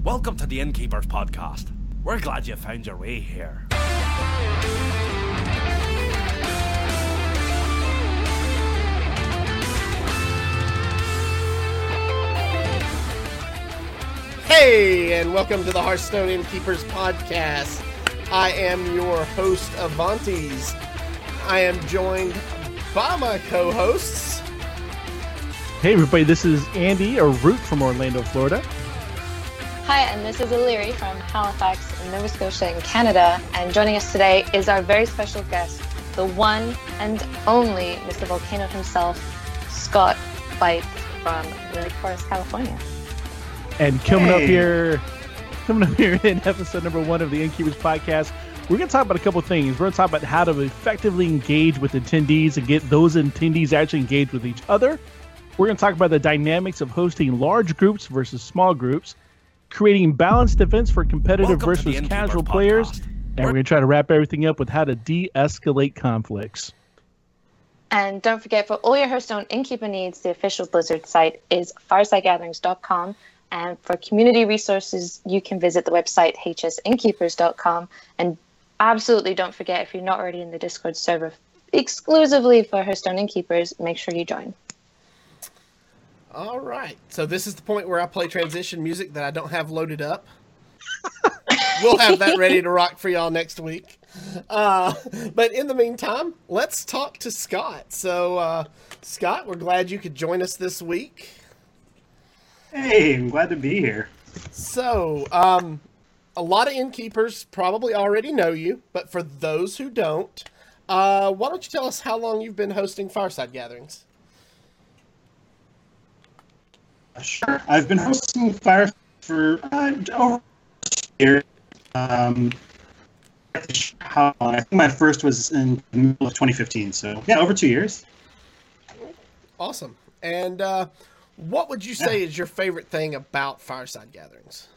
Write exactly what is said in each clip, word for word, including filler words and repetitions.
Welcome to the Innkeepers Podcast. We're glad you found your way here. Hey, and welcome to the Hearthstone Innkeepers Podcast. I am your host, Avantes. I am joined by my co-hosts. Hey everybody, this is Andy, or Root from Orlando, Florida. Hi, and this is Illyri from Halifax in Nova Scotia in Canada, and joining us today is our very special guest, the one and only Mister Volcano himself, Scott Byte from Lake Forest, California. And coming hey. up here, coming up here in episode number one of the Innkeepers Podcast, we're going to talk about a couple of things. We're going to talk about how to effectively engage with attendees and get those attendees actually engaged with each other. We're going to talk about the dynamics of hosting large groups versus small groups, creating balanced events for competitive Welcome versus casual Podcast. players, and we're going to try to wrap everything up with how to de-escalate conflicts. And don't forget, for all your Hearthstone Innkeeper needs, the official Blizzard site is fireside gatherings dot com. And for community resources, you can visit the website h s innkeepers dot com. And absolutely don't forget, if you're not already in the Discord server exclusively for Hearthstone Innkeepers, make sure you join. All right, so this is the point where I play transition music that I don't have loaded up. We'll have that ready to rock for y'all next week. Uh, but in the meantime, let's talk to Scott. So, uh, Scott, we're glad you could join us this week. Hey, I'm glad to be here. So, um, a lot of innkeepers probably already know you, but for those who don't, uh, why don't you tell us how long you've been hosting Fireside Gatherings? Sure. I've been hosting Fire for uh, over a year. Um, how long? I think my first was in the middle of twenty fifteen, so yeah, over two years. Awesome. And uh, what would you say yeah. is your favorite thing about Fireside Gatherings?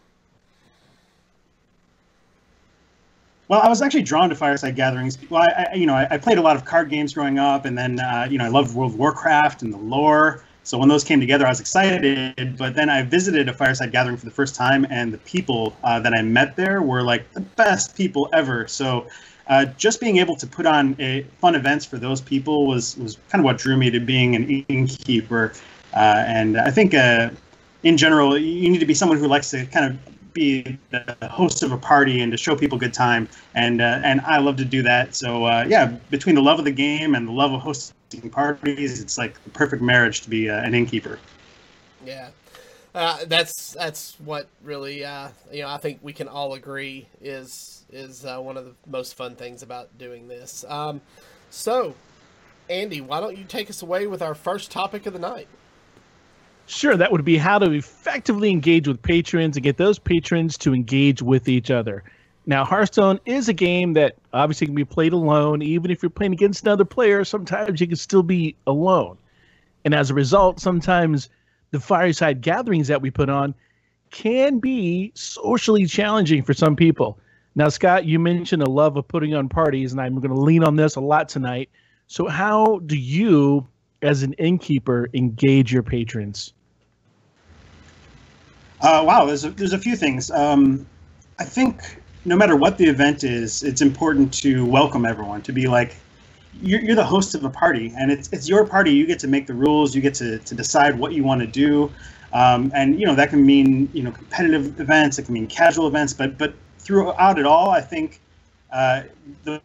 Well, I was actually drawn to Fireside Gatherings. Well, I, I you know, I, I played a lot of card games growing up, and then uh, you know, I loved World of Warcraft and the lore. So when those came together, I was excited. But then I visited a Fireside Gathering for the first time, and the people uh, that I met there were like the best people ever. So uh, just being able to put on a fun events for those people was was kind of what drew me to being an innkeeper. Uh, and I think uh, in general, you need to be someone who likes to kind of be the host of a party and to show people good time. And uh, and I love to do that. So uh, yeah, between the love of the game and the love of hosting parties, it's like the perfect marriage to be uh, an innkeeper. Yeah, uh, that's that's what really uh, you know I think we can all agree is is uh, one of the most fun things about doing this. Um, so, Andy, why don't you take us away with our first topic of the night? Sure, that would be how to effectively engage with patrons and get those patrons to engage with each other. Now, Hearthstone is a game that obviously can be played alone. Even if you're playing against another player, sometimes you can still be alone. And as a result, sometimes the fireside gatherings that we put on can be socially challenging for some people. Now, Scott, you mentioned a love of putting on parties, and I'm going to lean on this a lot tonight. So how do you, as an innkeeper, engage your patrons? Uh, wow, there's a, there's a few things. Um, I think no matter what the event is, it's important to welcome everyone, to be like, you're, you're the host of a party, and it's it's your party. You get to make the rules. You get to, to decide what you want to do. Um, and, you know, that can mean, you know, competitive events. It can mean casual events. But but throughout it all, I think uh, the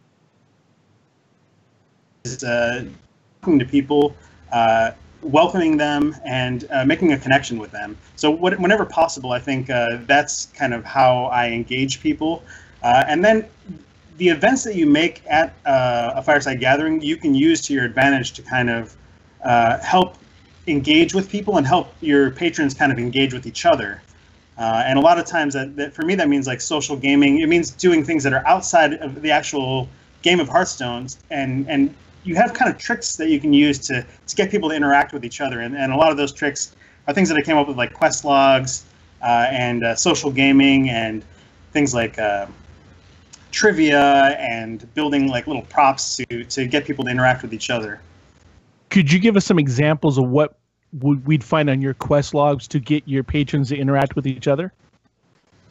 is uh, talking to people, uh, welcoming them, and uh, making a connection with them. So what, whenever possible, I think uh, that's kind of how I engage people. Uh, and then the events that you make at uh, a fireside gathering, you can use to your advantage to kind of uh, help engage with people and help your patrons kind of engage with each other. Uh, and a lot of times, that, that for me, that means like social gaming. It means doing things that are outside of the actual game of Hearthstone, and and you have kind of tricks that you can use to, to get people to interact with each other. And, and a lot of those tricks are things that I came up with, like quest logs uh, and uh, social gaming and things like uh, trivia and building like little props to, to get people to interact with each other. Could you give us some examples of what we'd find on your quest logs to get your patrons to interact with each other?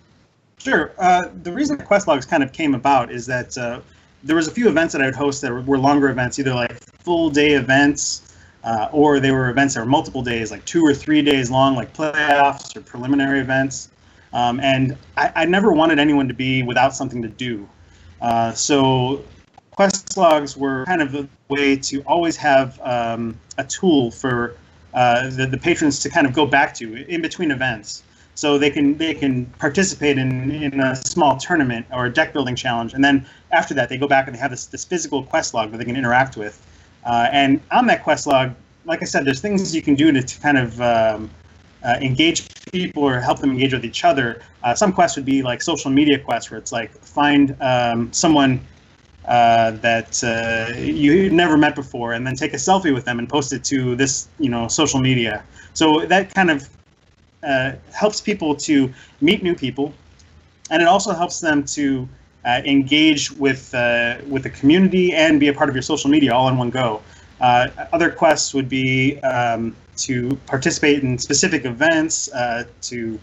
Sure. Uh, the reason quest logs kind of came about is that uh, there was a few events that I would host that were, were longer events, either like full day events, uh, or they were events that were multiple days, like two or three days long, like playoffs or preliminary events. Um, and I, I never wanted anyone to be without something to do. Uh, so quest logs were kind of a way to always have um, a tool for uh, the, the patrons to kind of go back to in between events. So they can they can participate in, in a small tournament or a deck building challenge, and then after that they go back and they have this, this physical quest log that they can interact with. Uh, and on that quest log, like I said, there's things you can do to, to kind of um, uh, engage people or help them engage with each other. Uh, some quests would be like social media quests, where it's like find um, someone uh, that uh, you never met before, and then take a selfie with them and post it to this you know social media. So that kind of Uh, helps people to meet new people, and it also helps them to uh, engage with uh, with the community and be a part of your social media all in one go. Uh, other quests would be um, to participate in specific events. Uh, to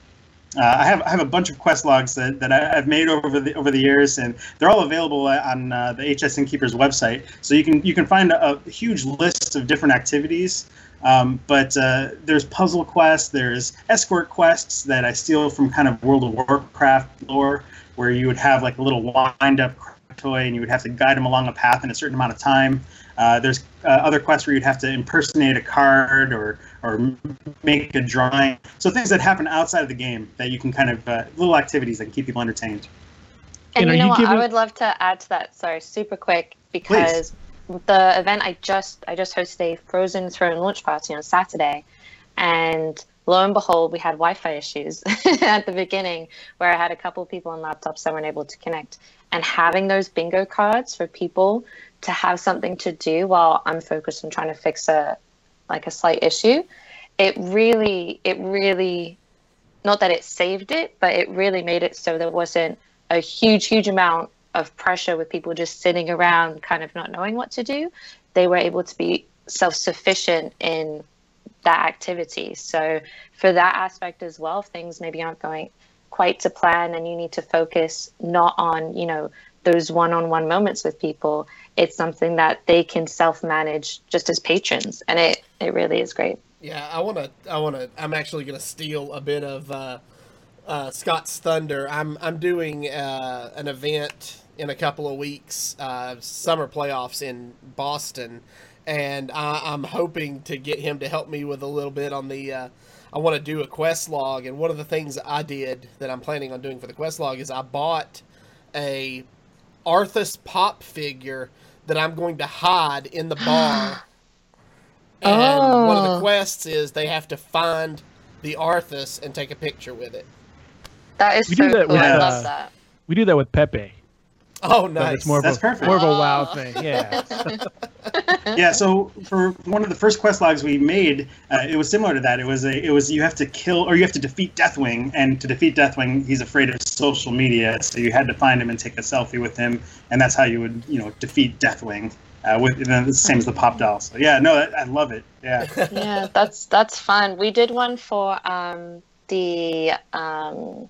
uh, I have I have a bunch of quest logs that, that I've made over the over the years, and they're all available on uh, the H S Innkeepers website. So you can you can find a, a huge list of different activities. Um, but uh, there's puzzle quests, there's escort quests that I steal from kind of World of Warcraft lore, where you would have like a little wind-up toy and you would have to guide them along a path in a certain amount of time. Uh, there's uh, other quests where you'd have to impersonate a card or or make a drawing. So things that happen outside of the game that you can kind of, uh, little activities that can keep people entertained. And, And you are know you what? giving- I would love to add to that. Sorry, super quick, because the event I just I just hosted a Frozen Throne launch party on Saturday, and lo and behold, we had Wi-Fi issues at the beginning where I had a couple of people on laptops that weren't able to connect. And having those bingo cards for people to have something to do while I'm focused on trying to fix a like a slight issue, it really it really not that it saved it, but it really made it so there wasn't a huge huge amount of pressure with people just sitting around kind of not knowing what to do. They were able to be self-sufficient in that activity. So for that aspect as well, if things maybe aren't going quite to plan and you need to focus not on, you know, those one-on-one moments with people, it's something that they can self-manage just as patrons. And it, it really is great. Yeah, I want to, I want to, I'm actually going to steal a bit of uh, uh, Scott's thunder. I'm, I'm doing uh, an event in a couple of weeks, uh, summer playoffs in Boston, and I, I'm hoping to get him to help me with a little bit on the, uh, I want to do a quest log, and one of the things I did that I'm planning on doing for the quest log is I bought a Arthas pop figure that I'm going to hide in the bar, and Oh. one of the quests is they have to find the Arthas and take a picture with it. That is We so do that cool. with, I uh, love that. We do that with Pepe. Oh, But nice. it's more of That's a perfect. more of a wow Oh. thing. Yeah. Yeah, so for one of the first quest logs we made, uh, it was similar to that. It was a, it was you have to kill or you have to defeat Deathwing, and to defeat Deathwing, he's afraid of social media, so you had to find him and take a selfie with him, and that's how you would you know defeat Deathwing. Uh, with and then the same as the pop doll. So yeah, no, I, I love it. Yeah. Yeah, that's that's fun. We did one for um, the um,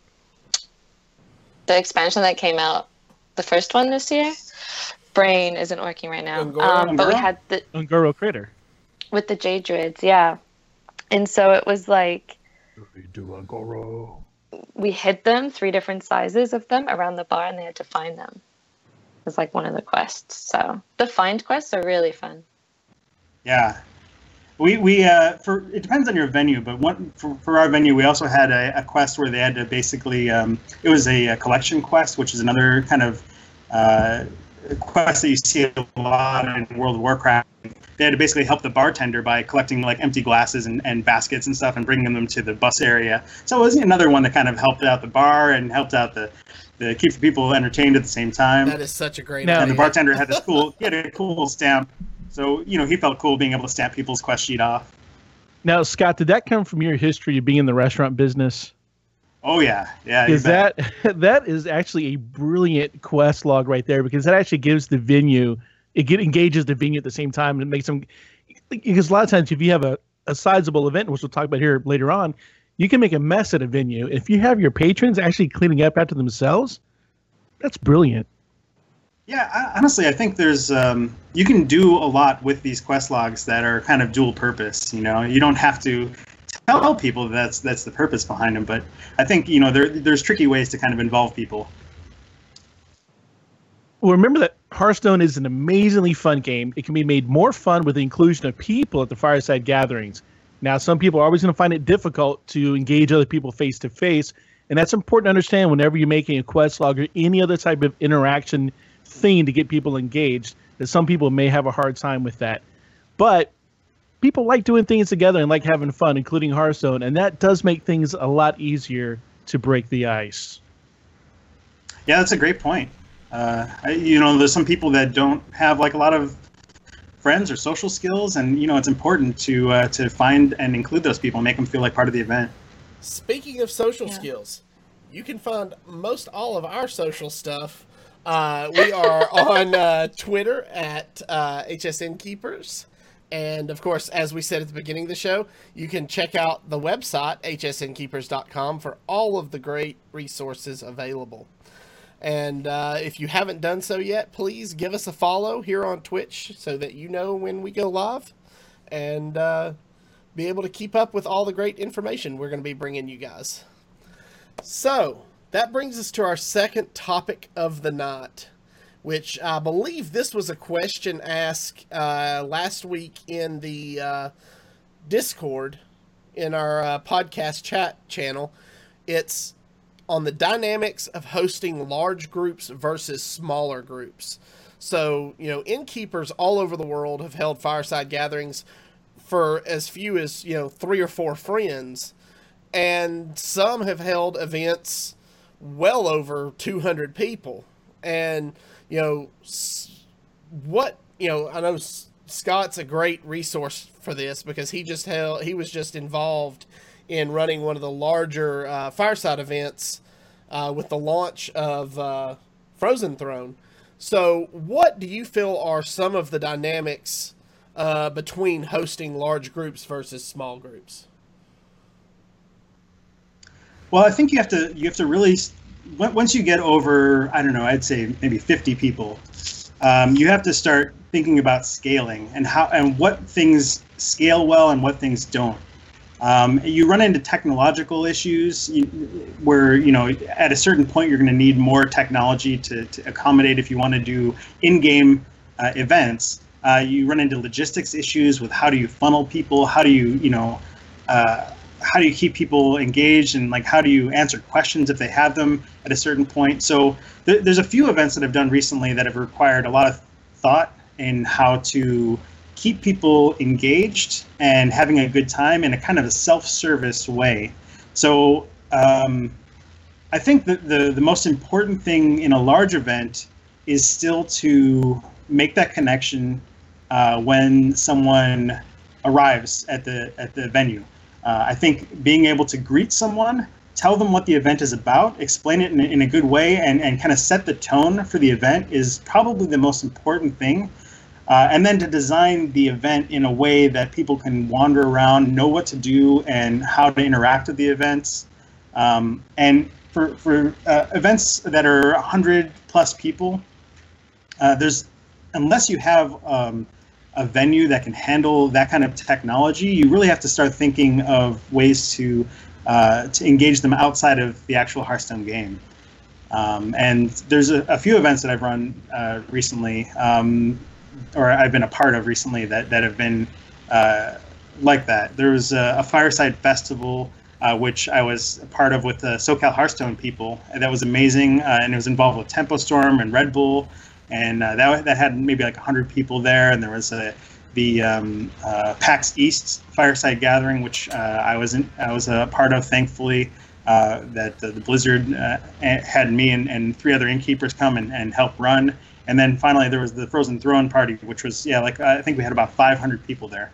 the expansion that came out, the first one this year. Brain isn't working right now, Ungoro? um, but we Ungoro? had the Ungoro Crater. with the Jade Druids, yeah. And so it was like Do Ungoro. we hid them, three different sizes of them around the bar, and they had to find them. It was like one of the quests. So the find quests are really fun. Yeah, we we uh, for it depends on your venue, but one for, for our venue we also had a, a quest where they had to basically um, it was a, a collection quest, which is another kind of uh, quest that you see a lot in World of Warcraft. They had to basically help the bartender by collecting like empty glasses and, and baskets and stuff and bringing them to the bus area. So it was another one that kind of helped out the bar and helped out the, the keep the people entertained at the same time. That is such a great Now- And the idea. bartender had this cool, he had a cool stamp. So, you know, he felt cool being able to stamp people's quest sheet off. Now, Scott, did that come from your history of being in the restaurant business? Oh, yeah. Yeah. you Is bet. that that is actually a brilliant quest log right there, because that actually gives the venue, it get, engages the venue at the same time, and it makes them, because a lot of times if you have a, a sizable event, which we'll talk about here later on, You can make a mess at a venue. If you have your patrons actually cleaning up after themselves, that's brilliant. Yeah, I, honestly, I think there's um, you can do a lot with these quest logs that are kind of dual purpose. You know, you don't have to tell people that's that's the purpose behind them, but I think you know there there's tricky ways to kind of involve people. Well, remember that Hearthstone is an amazingly fun game. It can be made more fun with the inclusion of people at the fireside gatherings. Now, some people are always going to find it difficult to engage other people face to face, and that's important to understand whenever you're making a quest log or any other type of interaction thing to get people engaged, that some people may have a hard time with that. But people like doing things together and like having fun, including Hearthstone, and that does make things a lot easier to break the ice. Yeah, that's a great point. Uh, I, you know, there's some people that don't have like a lot of friends or social skills, and you know, it's important to uh, to find and include those people and make them feel like part of the event. Speaking of social Yeah. skills, you can find most all of our social stuff. Uh, we are on uh, Twitter at uh, H S N Keepers. And of course, as we said at the beginning of the show, you can check out the website, H S N keepers dot com, for all of the great resources available. And uh, if you haven't done so yet, please give us a follow here on Twitch so that you know when we go live and uh, be able to keep up with all the great information we're going to be bringing you guys. So that brings us to our second topic of the night, which I believe this was a question asked uh, last week in the uh, Discord in our uh, podcast chat channel. It's on the dynamics of hosting large groups versus smaller groups. So, you know, innkeepers all over the world have held fireside gatherings for as few as, you know, three or four friends. And some have held events well over two hundred people. And, you know, what, you know, I know Scott's a great resource for this because he just held, he was just involved in running one of the larger uh, fireside events uh, with the launch of uh, Frozen Throne. So what do you feel are some of the dynamics uh, between hosting large groups versus small groups? Well, I think you have to you have to really, once you get over, I don't know, I'd say maybe fifty people, um, you have to start thinking about scaling and how and what things scale well and what things don't. Um, you run into technological issues where, you know, at a certain point you're going to need more technology to, to accommodate if you want to do in-game uh, events. Uh, you run into logistics issues with how do you funnel people, how do you, you know, uh, how do you keep people engaged, and like how do you answer questions if they have them at a certain point. So th- there's a few events that I've done recently that have required a lot of thought in how to keep people engaged and having a good time in a kind of a self-service way. So um, I think that the, the most important thing in a large event is still to make that connection uh, when someone arrives at the at the venue. Uh, I think being able to greet someone, tell them what the event is about, explain it in, in a good way, and, and kind of set the tone for the event is probably the most important thing. Uh, and then to design the event in a way that people can wander around, know what to do, and how to interact with the events. Um, and for, for uh, events that are one hundred plus people, uh, there's unless you have um, a venue that can handle that kind of technology, you really have to start thinking of ways to uh, to engage them outside of the actual Hearthstone game. Um, and there's a, a few events that I've run uh, recently. Um, or I've been a part of recently that, that have been uh, like that. There was a, a Fireside Festival, uh, which I was a part of with the SoCal Hearthstone people. And that was amazing, uh, and it was involved with Tempo Storm and Red Bull, and uh, that that had maybe like one hundred people there. And there was a, the um, uh, PAX East Fireside Gathering, which uh, I was in, I was a part of, thankfully, uh, that the, the Blizzard uh, had me and, and three other innkeepers come and, and help run. And then finally, there was the Frozen Throne party, which was, yeah, like I think we had about five hundred people there.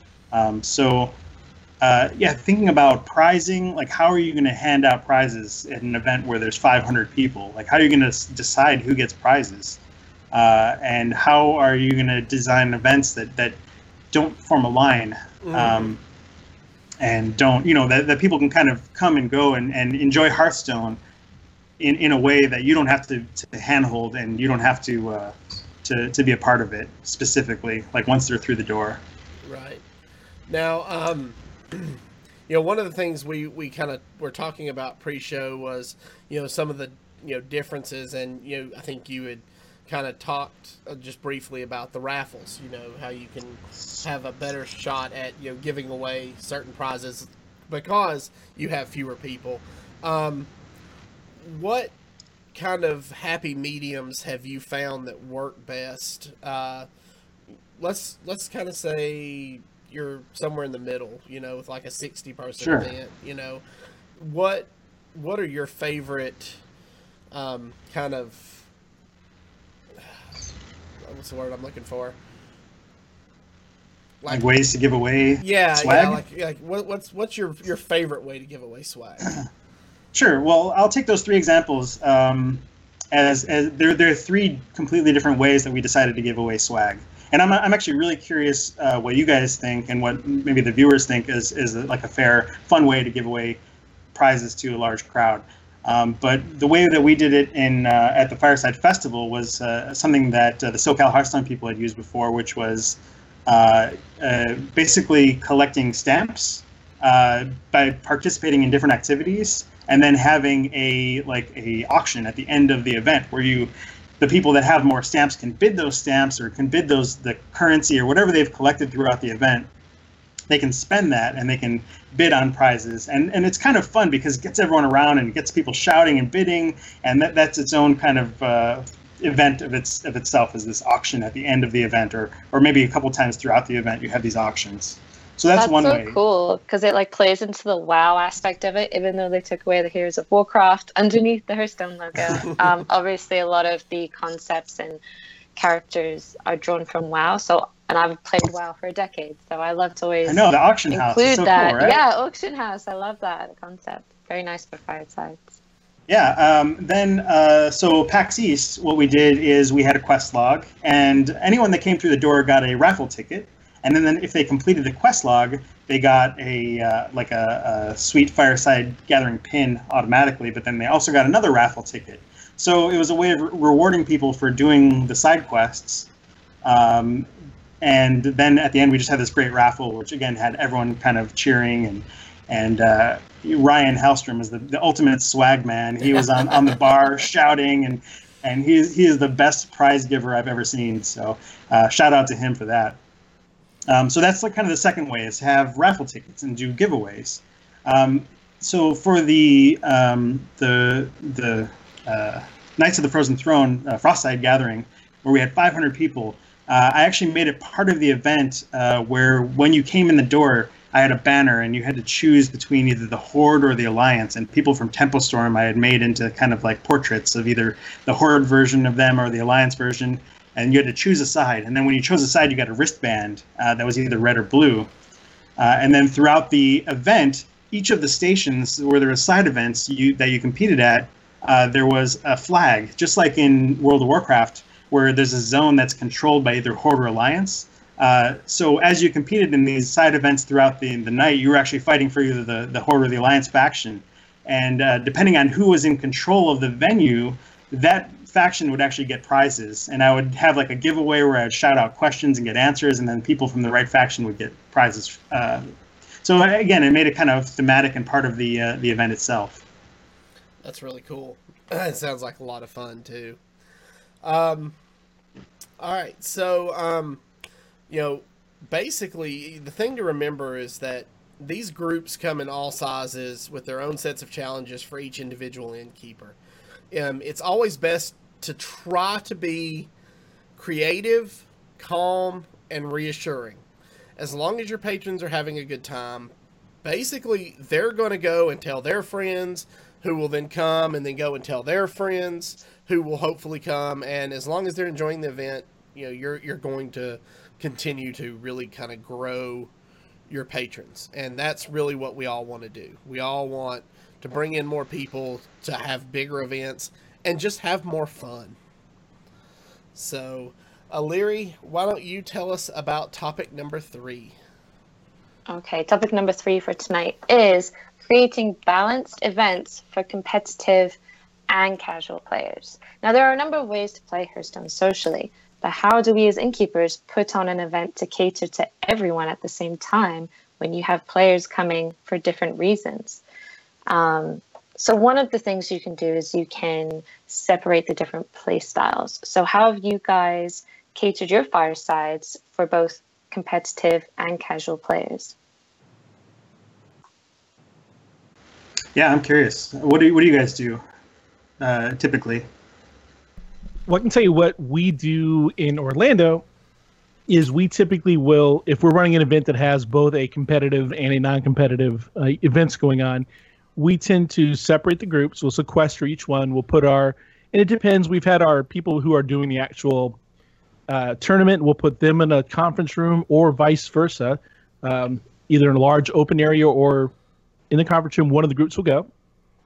Um, so, uh, yeah, thinking about prizing, like how are you going to hand out prizes at an event where there's five hundred people? Like how are you going to decide who gets prizes? Uh, and how are you going to design events that, that don't form a line? Mm-hmm. Um, and don't, you know, that, that people can kind of come and go and, and enjoy Hearthstone in, in a way that you don't have to, to handhold, and you don't have to, uh, to to be a part of it specifically, like once they're through the door. Right. Now, um, you know, one of the things we, we kind of were talking about pre-show was, you know, some of the, you know, differences, and, you know, I think you had kind of talked uh, just briefly about the raffles, you know, how you can have a better shot at, you know, giving away certain prizes because you have fewer people. Um, what kind of happy mediums have you found that work best? Uh, let's, let's kind of say you're somewhere in the middle, you know, with like a sixty person Sure. event, you know, what, what are your favorite, um, kind of, what's the word I'm looking for? Like, like ways to give away yeah, swag? Yeah, like, like what, what's what's your your favorite way to give away swag? Sure. Well, I'll take those three examples um, as as there there are three completely different ways that we decided to give away swag, and I'm I'm actually really curious uh, what you guys think and what maybe the viewers think is is like a fair, fun way to give away prizes to a large crowd. Um, but the way that we did it in uh, at the Fireside Festival was uh, something that uh, the SoCal Hearthstone people had used before, which was uh, uh, basically collecting stamps uh, by participating in different activities, and then having a like a auction at the end of the event where you, the people that have more stamps can bid those stamps or can bid those the currency or whatever they've collected throughout the event. They can spend that and they can bid on prizes, and and it's kind of fun because it gets everyone around and it gets people shouting and bidding, and that, that's its own kind of uh, event of its of itself, is this auction at the end of the event, or or maybe a couple times throughout the event you have these auctions. So that's, That's one so way. cool because it like plays into the WoW aspect of it, even though they took away the Heroes of Warcraft underneath the Hearthstone logo. um, obviously, a lot of the concepts and characters are drawn from WoW. So, and I've played WoW for a decade, so I love to always I know the auction house include is so that. cool, right? Yeah, auction house. I love that concept. Very nice for Firesides. Yeah. Um, then, uh, so PAX East, what we did is we had a quest log, and anyone that came through the door got a raffle ticket. And then, then if they completed the quest log, they got a uh, like a, a sweet Fireside Gathering pin automatically. But then they also got another raffle ticket. So it was a way of re- rewarding people for doing the side quests. Um, and then at the end, we just had this great raffle, which again had everyone kind of cheering, and and uh, Ryan Hellstrom is the, the ultimate swag man. He was on, on the bar shouting, and and he is, he is the best prize giver I've ever seen. So uh, shout out to him for that. Um, so that's like kind of the second way, is to have raffle tickets and do giveaways. Um, so for the um, the the uh, Knights of the Frozen Throne uh, Frostside Gathering, where we had five hundred people, uh, I actually made it part of the event uh, where when you came in the door, I had a banner and you had to choose between either the Horde or the Alliance, and people from Tempo Storm I had made into kind of like portraits of either the Horde version of them or the Alliance version. And you had to choose a side. And then when you chose a side, you got a wristband uh, that was either red or blue. Uh, and then throughout the event, each of the stations where there were side events you, that you competed at, uh, there was a flag, just like in World of Warcraft, where there's a zone that's controlled by either Horde or Alliance. Uh, so as you competed in these side events throughout the, the night, you were actually fighting for either the, the Horde or the Alliance faction. And uh, depending on who was in control of the venue, that faction would actually get prizes, and I would have like a giveaway where I'd shout out questions and get answers, and then people from the right faction would get prizes. Uh, so again, it made it kind of thematic and part of the uh, the event itself. That's really cool. It sounds like a lot of fun too. Um, all right, so um, you know, basically the thing to remember is that these groups come in all sizes with their own sets of challenges for each individual innkeeper. Um, it's always best to try to be creative, calm, and reassuring. As long as your patrons are having a good time, basically they're going to go and tell their friends, who will then come and then go and tell their friends, who will hopefully come. And as long as they're enjoying the event, you know, you're you're going to continue to really kind of grow your patrons. And that's really what we all want to do. We all want to bring in more people, to have bigger events, and just have more fun. So, Aliri, why don't you tell us about topic number three? Okay, topic number three for tonight is creating balanced events for competitive and casual players. Now, there are a number of ways to play Hearthstone socially, but how do we as innkeepers put on an event to cater to everyone at the same time when you have players coming for different reasons? Um, so one of the things you can do is you can separate the different play styles. So how have you guys catered your firesides for both competitive and casual players? Yeah, I'm curious. What do you, what do you guys do uh, typically? Well, I can tell you what we do in Orlando is we typically will, if we're running an event that has both a competitive and a non-competitive uh, events going on, we tend to separate the groups. We'll sequester each one. We'll put our, and it depends. We've had our people who are doing the actual uh, tournament. We'll put them in a conference room or vice versa, um, either in a large open area or in the conference room. One of the groups will go.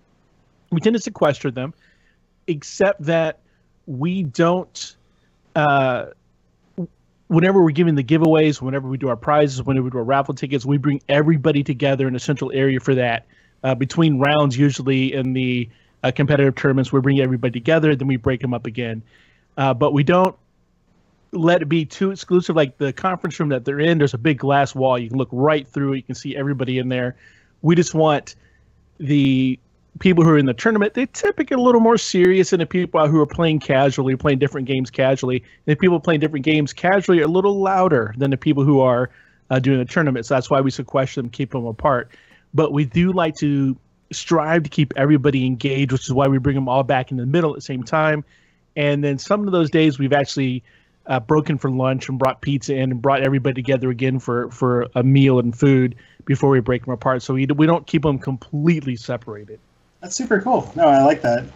We tend to sequester them, except that we don't, uh, whenever we're giving the giveaways, whenever we do our prizes, whenever we do our raffle tickets, we bring everybody together in a central area for that. Uh, between rounds, usually in the uh, competitive tournaments, we bring everybody together, then we break them up again. Uh, but we don't let it be too exclusive. Like the conference room that they're in, there's a big glass wall. You can look right through it. You can see everybody in there. We just want the people who are in the tournament, they typically a little more serious than the people who are playing casually, playing different games casually. And the people playing different games casually are a little louder than the people who are uh, doing the tournament. So that's why we sequester them, keep them apart. But we do like to strive to keep everybody engaged, which is why we bring them all back in the middle at the same time. And then some of those days we've actually uh, broken for lunch and brought pizza in and brought everybody together again for, for a meal and food before we break them apart. So we, we don't keep them completely separated. That's super cool. No, I like that.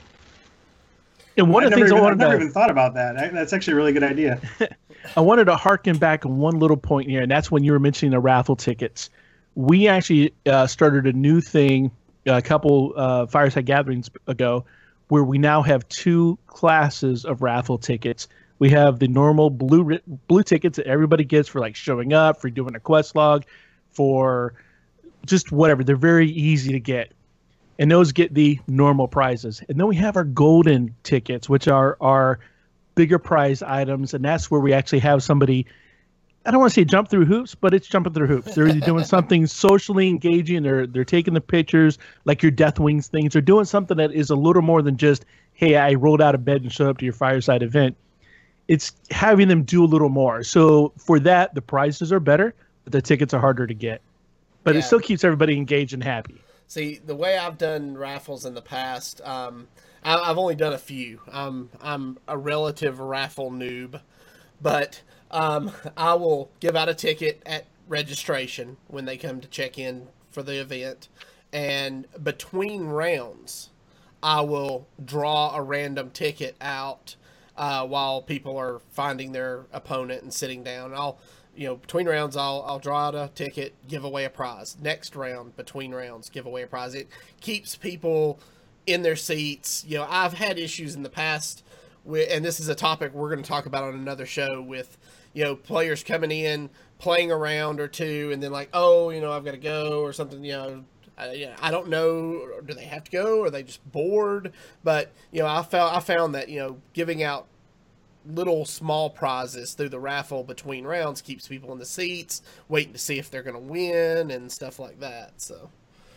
And one I've of the things even, I wanted I've never to, even thought about that. That's actually a really good idea. I wanted to harken back on one little point here, and that's when you were mentioning the raffle tickets. We actually uh, started a new thing a couple uh, Fireside Gatherings ago where we now have two classes of raffle tickets. We have the normal blue blue tickets that everybody gets for like showing up, for doing a quest log, for just whatever. They're very easy to get. And those get the normal prizes. And then we have our golden tickets, which are our bigger prize items. And that's where we actually have somebody, I don't want to say jump through hoops, but it's jumping through hoops. They're either doing something socially engaging, they're they're taking the pictures, like your Death Wings things. They're doing something that is a little more than just, hey, I rolled out of bed and showed up to your fireside event. It's having them do a little more. So for that, the prizes are better, but the tickets are harder to get. But Yeah. it still keeps everybody engaged and happy. See, the way I've done raffles in the past, um, I, I've only done a few. I'm I'm a relative raffle noob, but um, I will give out a ticket at registration when they come to check in for the event, and between rounds, I will draw a random ticket out uh, while people are finding their opponent and sitting down. I'll You know, between rounds, I'll I'll draw out a ticket, give away a prize. Next round, between rounds, give away a prize. It keeps people in their seats. You know, I've had issues in the past with, and this is a topic we're going to talk about on another show with, you know, players coming in, playing a round or two, and then like, oh, you know, I've got to go or something. You know, I, you know, I don't know. Do they have to go? Or are they just bored? But you know, I found I found that you know, giving out little small prizes through the raffle between rounds keeps people in the seats waiting to see if they're going to win and stuff like that. So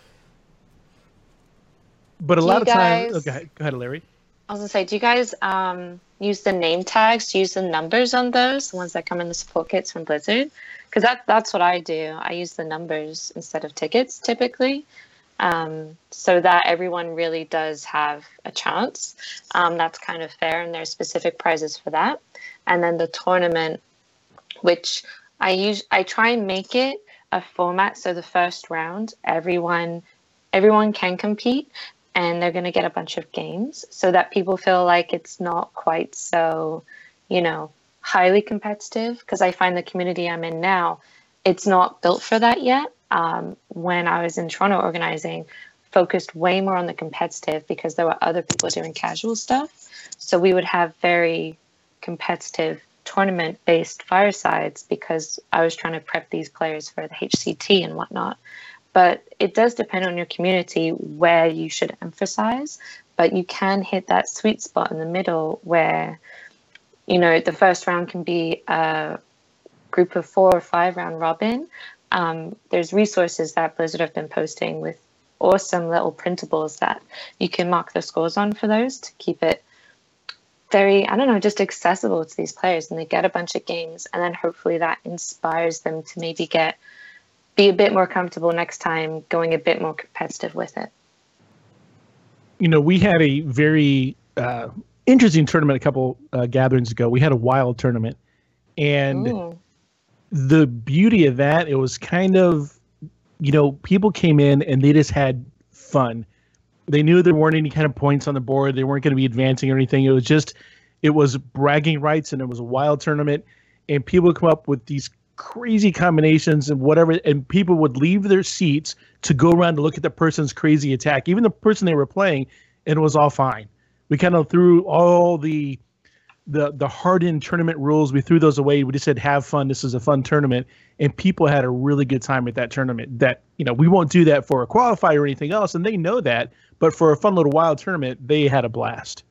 but a Do lot you of times guys- oh, go ahead, go ahead Larry. I was gonna say, do you guys um, use the name tags? Do you use the numbers on those, the ones that come in the support kits from Blizzard? Because that that's what I do. I use the numbers instead of tickets typically, um, so that everyone really does have a chance. Um, that's kind of fair, and there's specific prizes for that. And then the tournament, which I use, I try and make it a format so the first round, everyone, everyone can compete, and they're going to get a bunch of games, so that people feel like it's not quite so, you know, highly competitive. Because I find the community I'm in now, it's not built for that yet. Um, when I was in Toronto organizing, focused way more on the competitive because there were other people doing casual stuff. So we would have very competitive tournament-based firesides because I was trying to prep these players for the H C T and whatnot. But it does depend on your community where you should emphasize. But you can hit that sweet spot in the middle where, you know, the first round can be a group of four or five round robin. Um, there's resources that Blizzard have been posting with awesome little printables that you can mark the scores on for those to keep it very, I don't know, just accessible to these players, and they get a bunch of games, and then hopefully that inspires them to maybe get be a bit more comfortable next time, going a bit more competitive with it. You know, we had a very uh, interesting tournament a couple uh, gatherings ago. We had a wild tournament, and Ooh. the beauty of that, it was kind of, you know, people came in and they just had fun. They knew there weren't any kind of points on the board. They weren't going to be advancing or anything. It was just, it was bragging rights, and it was a wild tournament, and people would come up with these crazy combinations and whatever, and people would leave their seats to go around to look at the person's crazy attack, even the person they were playing, and it was all fine. We kind of threw all the the the hardened tournament rules, we threw those away. We just said, have fun. This is a fun tournament. And people had a really good time at that tournament. That, you know, we won't do that for a qualifier or anything else, and they know that. But for a fun little wild tournament, they had a blast.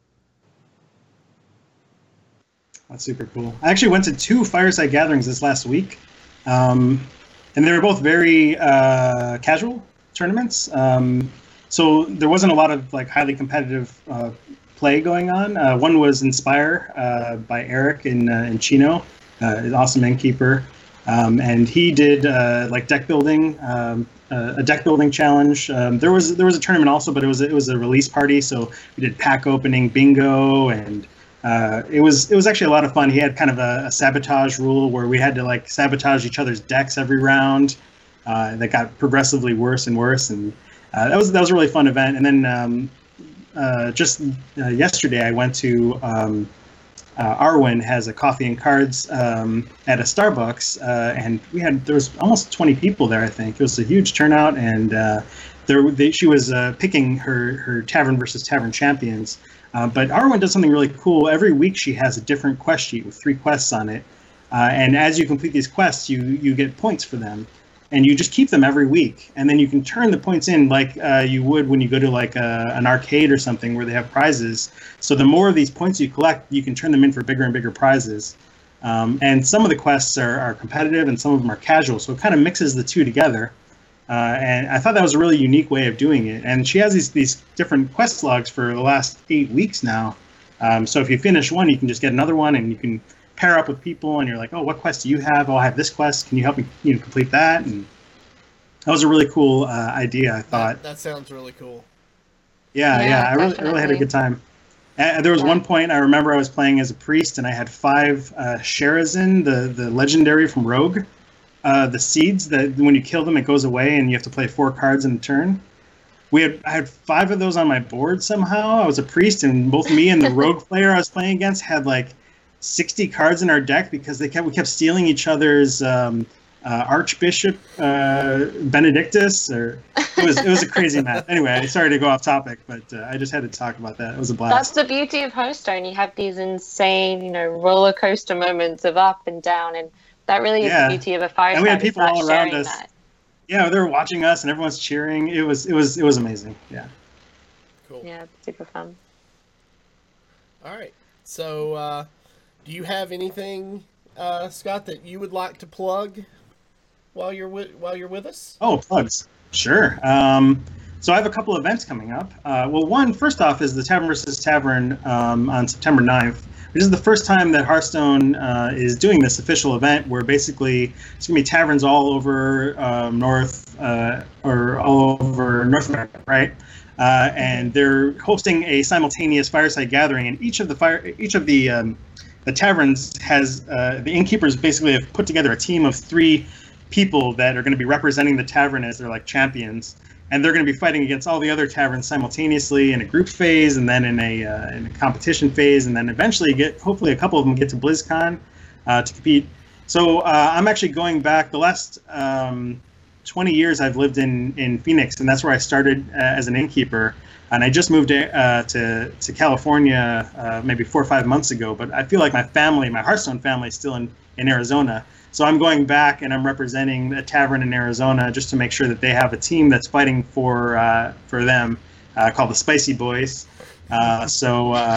That's super cool. I actually went to two fireside gatherings this last week, um, and they were both very uh, casual tournaments. Um, so there wasn't a lot of like highly competitive uh, play going on. Uh, one was Inspire uh, by Eric in uh, in Chino, uh, an awesome innkeeper, um, and he did uh, like deck building, um, uh, a deck building challenge. Um, there was there was a tournament also, but it was it was a release party, so we did pack opening, bingo, and uh, it was it was actually a lot of fun. He had kind of a, a sabotage rule where we had to like sabotage each other's decks every round. Uh, that got progressively worse and worse, and uh, that was that was a really fun event. And then um, uh, just uh, yesterday, I went to um, uh, Arwen has a coffee and cards um, at a Starbucks, uh, and we had there was almost twenty people there. I think it was a huge turnout, and uh, there they, she was uh, picking her her tavern versus tavern champions. Uh, but Arwen does something really cool. Every week she has a different quest sheet with three quests on it, uh, and as you complete these quests, you you get points for them. And you just keep them every week, and then you can turn the points in like uh, you would when you go to like a, an arcade or something where they have prizes. So the more of these points you collect, you can turn them in for bigger and bigger prizes. Um, and some of the quests are, are competitive, and some of them are casual. So it kind of mixes the two together. Uh, and I thought that was a really unique way of doing it. And she has these these different quest logs for the last eight weeks now. Um, so if you finish one, you can just get another one, and you can pair up with people, and you're like, oh, what quest do you have? Oh, I have this quest. Can you help me, you know, complete that? And that was a really cool uh, idea, I thought. That, that sounds really cool. Yeah, yeah, Yeah, I really, I really had a definitely. good time. And there was Yeah. one point I remember I was playing as a priest, and I had five uh, Sherazin, the the legendary from Rogue, uh, the seeds that when you kill them, it goes away, and you have to play four cards in a turn. We had I had five of those on my board somehow. I was a priest, and both me and the Rogue player I was playing against had like sixty cards in our deck because they kept we kept stealing each other's um, uh, Archbishop uh, Benedictus, or it was it was a crazy match. Anyway, sorry to go off topic, but uh, I just had to talk about that. It was a That's blast. the beauty of Hearthstone. You have these insane, you know, roller coaster moments of up and down, and that really is Yeah. the beauty of a fireside. And we had is people that all around sharing us. that. Yeah, they were watching us, and everyone's cheering. It was it was it was amazing. Yeah. Cool. Yeah, super fun. All right. So, uh, do you have anything, uh, Scott, that you would like to plug while you're with while you're with us? Oh, plugs. Sure. Um, so I have a couple events coming up. Uh, well, one, first off, is the Tavern versus Tavern um, on September ninth, which is the first time that Hearthstone uh, is doing this official event where basically it's going to be taverns all over um, North, uh, or all over North America, right? Uh, and they're hosting a simultaneous fireside gathering, and each of the fire, each of the um, the taverns has uh, the innkeepers basically have put together a team of three people that are going to be representing the tavern as their like champions, and they're going to be fighting against all the other taverns simultaneously in a group phase, and then in a uh, in a competition phase, and then eventually get hopefully a couple of them get to BlizzCon uh, to compete. So uh, I'm actually going back the last um, twenty years I've lived in, in Phoenix, and that's where I started uh, as an innkeeper. And I just moved uh, to to California uh, maybe four or five months ago. But I feel like my family, my Hearthstone family, is still in, in Arizona. So I'm going back and I'm representing a tavern in Arizona just to make sure that they have a team that's fighting for uh, for them uh, called the Spicy Boys. Uh, so. Uh,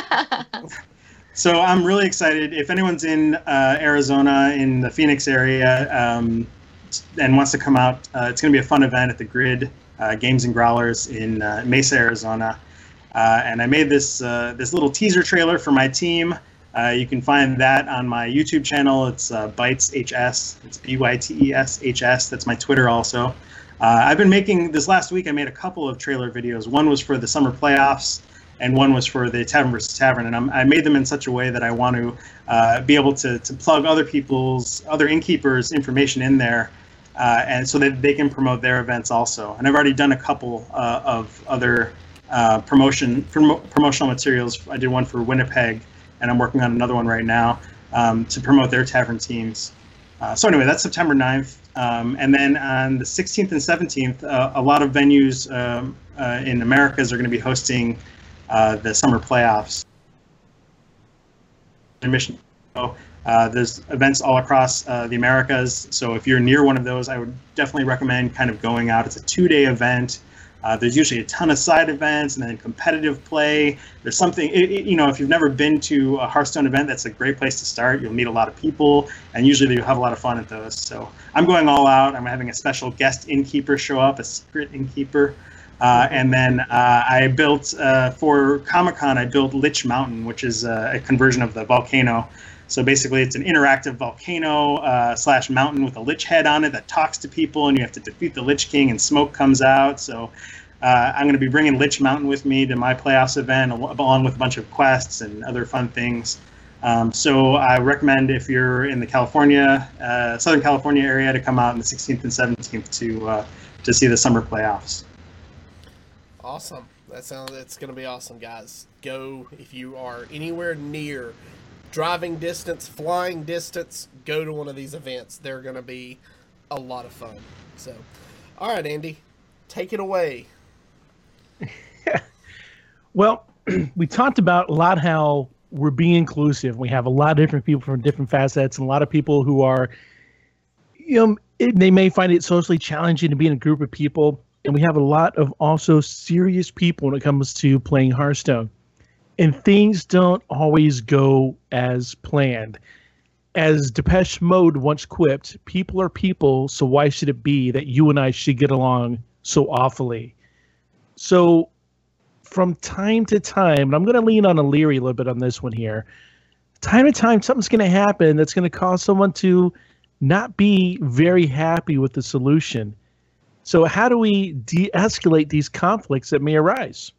So I'm really excited. If anyone's in uh, Arizona, in the Phoenix area, um, and wants to come out, uh, it's going to be a fun event at the Grid uh, Games and Growlers in uh, Mesa, Arizona. Uh, and I made this uh, this little teaser trailer for my team. Uh, you can find that on my YouTube channel. It's uh, Bytes H S. It's B Y T E S H S. That's my Twitter also. Uh, I've been making, this last week I made a couple of trailer videos. One was for the summer playoffs, and one was for the Tavern versus Tavern. And I'm, I made them in such a way that I want to uh, be able to, to plug other people's, other innkeepers' information in there, uh, and so that they can promote their events also. And I've already done a couple uh, of other uh, promotion prom- promotional materials. I did one for Winnipeg, and I'm working on another one right now um, to promote their tavern teams. Uh, so anyway, that's September ninth. Um, and then on the sixteenth and seventeenth, uh, a lot of venues um, uh, in Americas are going to be hosting Uh, the summer playoffs. Mission. So, uh, there's events all across uh, the Americas. So if you're near one of those, I would definitely recommend kind of going out. It's a two-day event. Uh, there's usually a ton of side events and then competitive play. There's something, it, it, you know, if you've never been to a Hearthstone event, that's a great place to start. You'll meet a lot of people, and usually you'll have a lot of fun at those. So I'm going all out. I'm having a special guest innkeeper show up, a secret innkeeper. Uh, and then uh, I built, uh, for Comic-Con, I built Lich Mountain, which is uh, a conversion of the volcano. So basically it's an interactive volcano uh, slash mountain with a lich head on it that talks to people, and you have to defeat the Lich King, and smoke comes out. So uh, I'm going to be bringing Lich Mountain with me to my playoffs event, along with a bunch of quests and other fun things. Um, so I recommend, if you're in the California, uh, Southern California area, to come out on the sixteenth and seventeenth to uh, to see the summer playoffs. Awesome. That sounds, it's going to be awesome, guys. Go, if you are anywhere near driving distance, flying distance, go to one of these events. They're going to be a lot of fun. So, all right, Andy, take it away. Well, we talked about a lot how we're being inclusive. We have a lot of different people from different facets, and a lot of people who are, you know, it, they may find it socially challenging to be in a group of people. And we have a lot of also serious people when it comes to playing Hearthstone. And things don't always go as planned. As Depeche Mode once quipped, people are people, so why should it be that you and I should get along so awfully? So from time to time, and I'm going to lean on O'Leary a little bit on this one here, time to time something's going to happen that's going to cause someone to not be very happy with the solution. So how do we de-escalate these conflicts that may arise?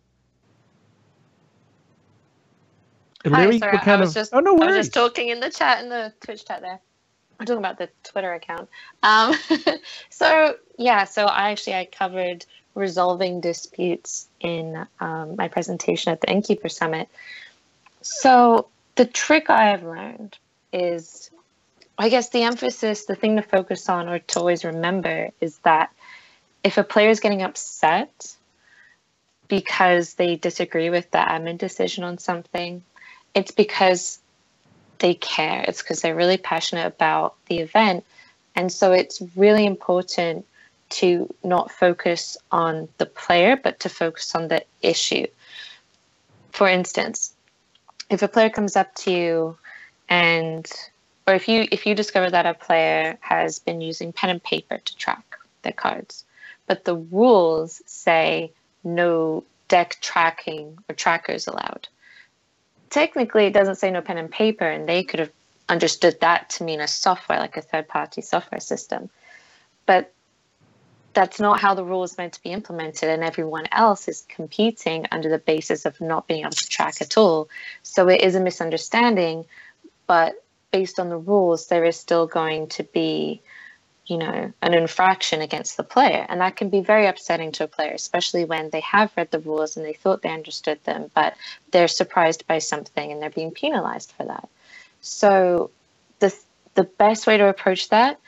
And Hi, Larry, sorry, what kind I was of, just oh, no I was worries. just talking in the chat, in the Twitch chat there. I'm talking about the Twitter account. Um, so yeah, so I actually I covered resolving disputes in um, my presentation at the Innkeeper Summit. So the trick I have learned is, I guess the emphasis, the thing to focus on or to always remember is that if a player is getting upset because they disagree with the admin decision on something, it's because they care. It's because they're really passionate about the event. And so it's really important to not focus on the player, but to focus on the issue. For instance, if a player comes up to you and, or if you if you discover that a player has been using pen and paper to track their cards, but the rules say no deck tracking or trackers allowed. Technically, it doesn't say no pen and paper, and they could have understood that to mean a software, like a third-party software system. But that's not how the rule is meant to be implemented, and everyone else is competing under the basis of not being able to track at all. So it is a misunderstanding, but based on the rules, there is still going to be, you know, an infraction against the player. And that can be very upsetting to a player, especially when they have read the rules and they thought they understood them, but they're surprised by something and they're being penalized for that. So the the best way to approach that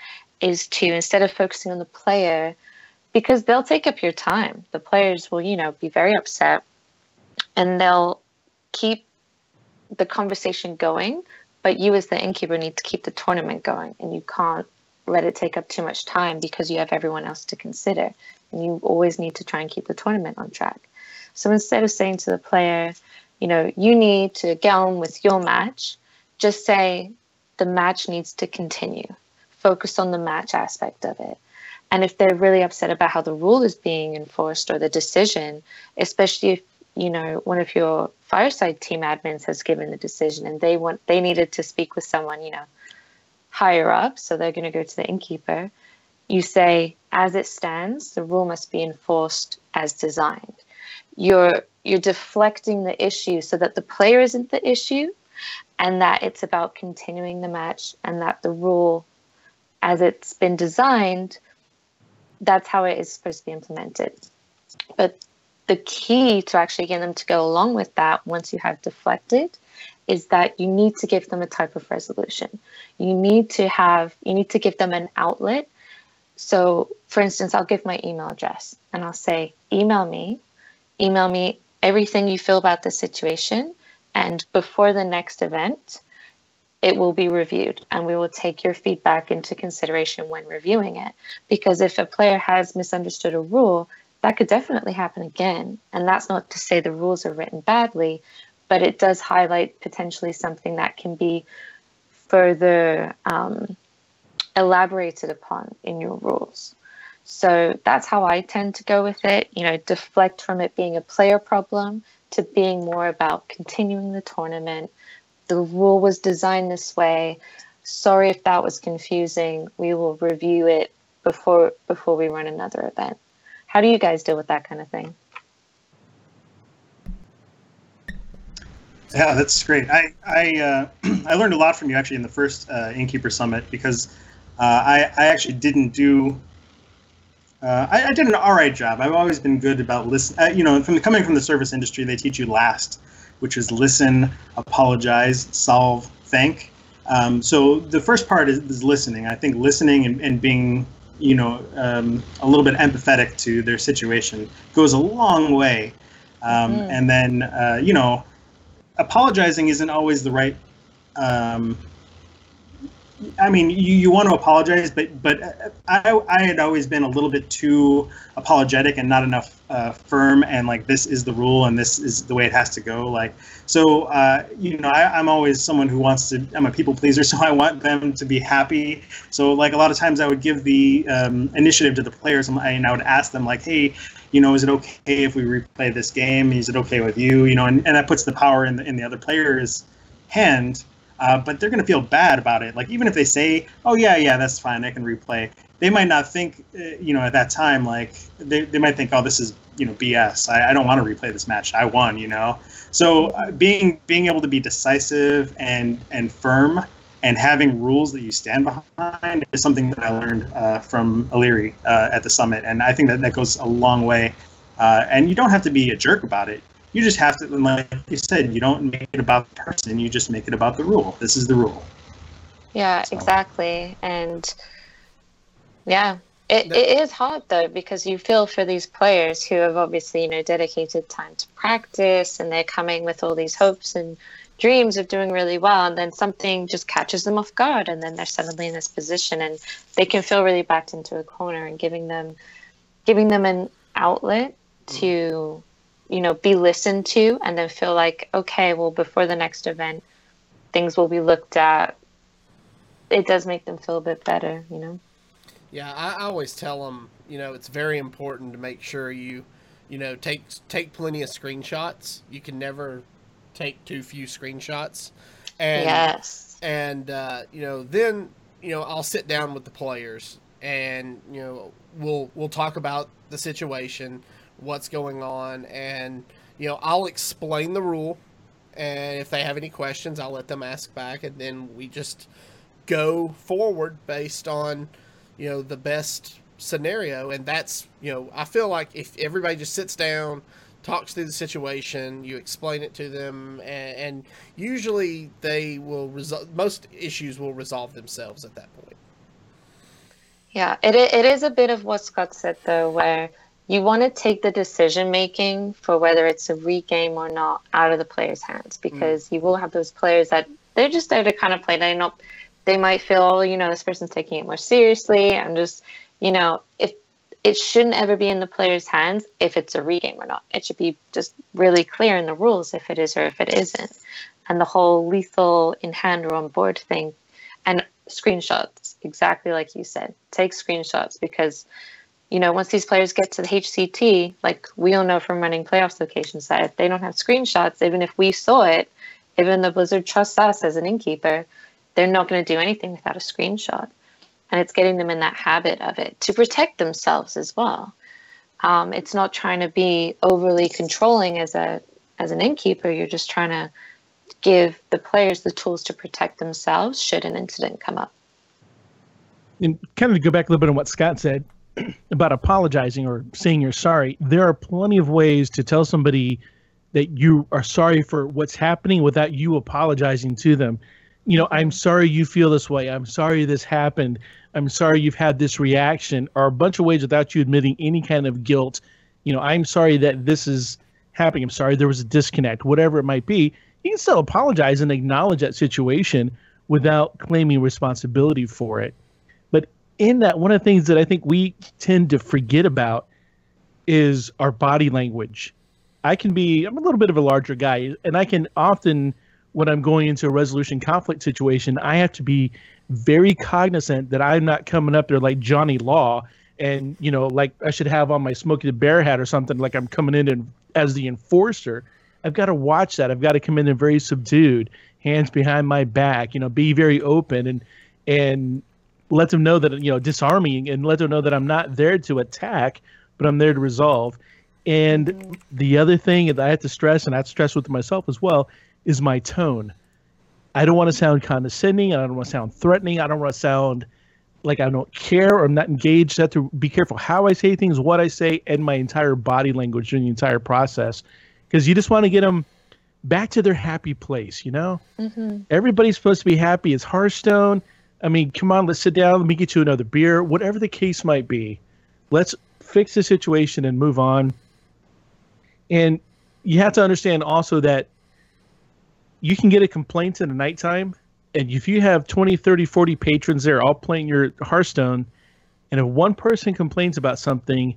is to, instead of focusing on the player, because they'll take up your time, the players will, you know, be very upset, and they'll keep the conversation going, but you as the innkeeper need to keep the tournament going, and you can't let it take up too much time because you have everyone else to consider, and you always need to try and keep the tournament on track. So instead of saying to the player, you know, you need to get on with your match, just say the match needs to continue. Focus on the match aspect of it. And if they're really upset about how the rule is being enforced or the decision, especially if, you know, one of your Fireside team admins has given the decision and they want they needed to speak with someone, you know, higher up, so they're going to go to the innkeeper, you say, as it stands, the rule must be enforced as designed. You're you're deflecting the issue so that the player isn't the issue, and that it's about continuing the match, and that the rule, as it's been designed, that's how it is supposed to be implemented. But the key to actually getting them to go along with that, once you have deflected, is that you need to give them a type of resolution. You need to have, you need to give them an outlet. So, for instance, I'll give my email address and I'll say, email me, email me everything you feel about the situation, and before the next event, it will be reviewed, and we will take your feedback into consideration when reviewing it. Because if a player has misunderstood a rule, that could definitely happen again. And that's not to say the rules are written badly, but it does highlight potentially something that can be further um, elaborated upon in your rules. So that's how I tend to go with it, you know, deflect from it being a player problem to being more about continuing the tournament. The rule was designed this way. Sorry if that was confusing. We will review it before before we run another event. How do you guys deal with that kind of thing? Yeah, that's great. I I, uh, I learned a lot from you actually in the first uh, Innkeeper Summit, because uh, I I actually didn't do. Uh, I, I did an all right job. I've always been good about listen. Uh, you know, from the, coming from the service industry, they teach you last, which is listen, apologize, solve, thank. Um, so the first part is, is listening. I think listening and, and being, you know, um, a little bit empathetic to their situation goes a long way. Um, mm. And then, uh, you know, apologizing isn't always the right. Um, I mean, you, you want to apologize, but but I I had always been a little bit too apologetic and not enough uh, firm, and like, this is the rule and this is the way it has to go. Like, so uh, you know, I, I'm always someone who wants to. I'm a people pleaser, so I want them to be happy. So like a lot of times, I would give the um, initiative to the players, and I, and I would ask them like, hey, you know, is it okay if we replay this game? Is it okay with you? You know, and, and that puts the power in the in the other player's hand. Uh, but they're going to feel bad about it. Like, even if they say, oh, yeah, yeah, that's fine, I can replay, they might not think, uh, you know, at that time, like, they, they might think, oh, this is, you know, B S. I, I don't want to replay this match. I won, you know? So uh, being being able to be decisive and, and firm and having rules that you stand behind is something that I learned uh, from Illyri uh, at the summit. And I think that that goes a long way. Uh, and you don't have to be a jerk about it. You just have to, like you said, you don't make it about the person, you just make it about the rule. This is the rule. Yeah, so. Exactly. And yeah, it, it is hard though, because you feel for these players who have obviously, you know, dedicated time to practice, and they're coming with all these hopes and dreams of doing really well, and then something just catches them off guard, and then they're suddenly in this position, and they can feel really backed into a corner. And giving them, giving them an outlet to, you know, be listened to, and then feel like, okay, well, before the next event, things will be looked at. It does make them feel a bit better, you know? Yeah, I, I always tell them, you know, it's very important to make sure you, you know, take take plenty of screenshots. You can never take too few screenshots. And, yes. And, uh, you know, then, you know, I'll sit down with the players, and, you know, we'll we'll talk about the situation, what's going on, and, you know, I'll explain the rule, and if they have any questions, I'll let them ask back, and then we just go forward based on, you know, the best scenario. And that's, you know, I feel like if everybody just sits down, talks through the situation, you explain it to them, and, and usually they will resolve, most issues will resolve themselves at that point. Yeah, it i- it is a bit of what Scott said though, where you want to take the decision making for whether it's a regame or not out of the player's hands, because you will have those players that they're just there to kind of play. They not, they might feel, oh, you know, this person's taking it more seriously. I'm just, you know, if it shouldn't ever be in the player's hands if it's a regame or not. It should be just really clear in the rules if it is or if it isn't. And the whole lethal in hand or on board thing, and screenshots, exactly like you said. Take screenshots, because, you know, once these players get to the H C T, like we all know from running playoffs locations, that if they don't have screenshots, even if we saw it, even though Blizzard trusts us as an innkeeper, they're not going to do anything without a screenshot. And it's getting them in that habit of it to protect themselves as well. Um, it's not trying to be overly controlling as a as an innkeeper. You're just trying to give the players the tools to protect themselves should an incident come up. And kind of to go back a little bit on what Scott said about apologizing or saying you're sorry, there are plenty of ways to tell somebody that you are sorry for what's happening without you apologizing to them. You know, I'm sorry you feel this way. I'm sorry this happened. I'm sorry you've had this reaction, or a bunch of ways without you admitting any kind of guilt. You know, I'm sorry that this is happening. I'm sorry there was a disconnect, whatever it might be. You can still apologize and acknowledge that situation without claiming responsibility for it. But in that, one of the things that I think we tend to forget about is our body language. I can be, I'm a little bit of a larger guy, and I can often, when I'm going into a resolution conflict situation, I have to be very cognizant that I'm not coming up there like Johnny Law and, you know, like I should have on my Smokey the Bear hat or something, like I'm coming in and, as the enforcer. I've got to watch that. I've got to come in and very subdued, hands behind my back, you know, be very open and and let them know that, you know, disarming, and let them know that I'm not there to attack, but I'm there to resolve. And mm-hmm. the other thing that I have to stress, and I have to stress with myself as well, is my tone. I don't want to sound condescending. I don't want to sound threatening. I don't want to sound like I don't care or I'm not engaged. I have to be careful how I say things, what I say, and my entire body language during the entire process. Because you just want to get them back to their happy place, you know? Mm-hmm. Everybody's supposed to be happy. It's Hearthstone. I mean, come on, let's sit down. Let me get you another beer. Whatever the case might be, let's fix the situation and move on. And you have to understand also that you can get a complaint in the nighttime, and if you have twenty, thirty, forty patrons there all playing your Hearthstone, and if one person complains about something,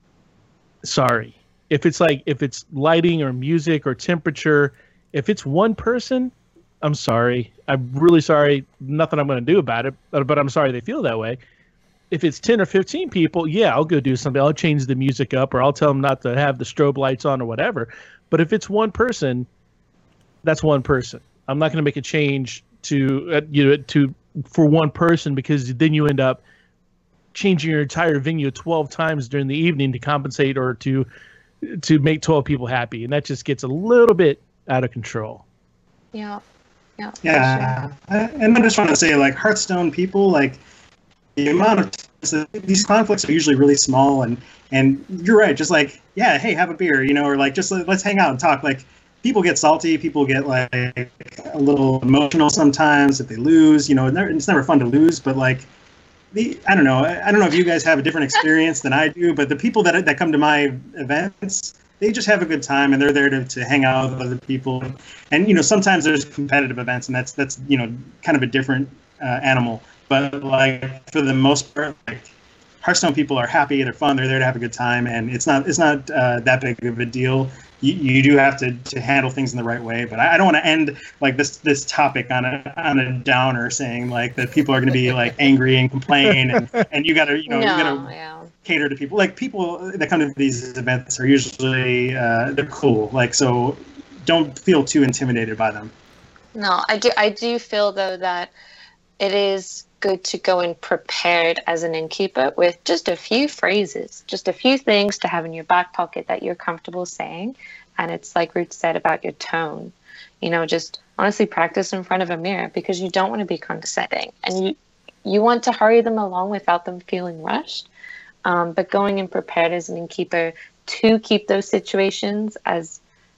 sorry. If it's like, if it's lighting or music or temperature, if it's one person, I'm sorry. I'm really sorry. Nothing I'm going to do about it, but, but I'm sorry they feel that way. If it's ten or fifteen people, yeah, I'll go do something. I'll change the music up, or I'll tell them not to have the strobe lights on or whatever. But if it's one person, that's one person. I'm not going to make a change to, uh, you know, to, for one person, because then you end up changing your entire venue twelve times during the evening to compensate or to, to make twelve people happy. And that just gets a little bit out of control. Yeah. Yeah. Yeah. Sure. And I'm just trying to say, like, Hearthstone people, like, the amount of these conflicts are usually really small, and and you're right, just like, yeah, hey, have a beer, you know, or like, just let's hang out and talk. Like, people get salty, people get like a little emotional sometimes if they lose, you know, it's never, it's never fun to lose, but like, the I don't know, I don't know if you guys have a different experience than I do, but the people that that come to my events, they just have a good time, and they're there to, to hang out with other people. And, you know, sometimes there's competitive events, and that's, that's you know, kind of a different uh, animal. But, like, for the most part, like, Hearthstone people are happy, they're fun, they're there to have a good time, and it's not it's not uh, that big of a deal. You, you do have to, to handle things in the right way. But I, I don't want to end, like, this this topic on a on a downer, saying, like, that people are going to be, like, angry and complain, and, and you got to, you know, no, you got to yeah. cater to people. Like, people that come to these events are usually, uh, they're cool. Like, so don't feel too intimidated by them. No, I do, I do feel, though, that it is good to go in prepared as an innkeeper with just a few phrases, just a few things to have in your back pocket that you're comfortable saying. And it's like Ruth said about your tone, you know, just honestly practice in front of a mirror, because you don't want to be condescending, and you, you want to hurry them along without them feeling rushed. Um, but going in prepared as an innkeeper to keep those situations as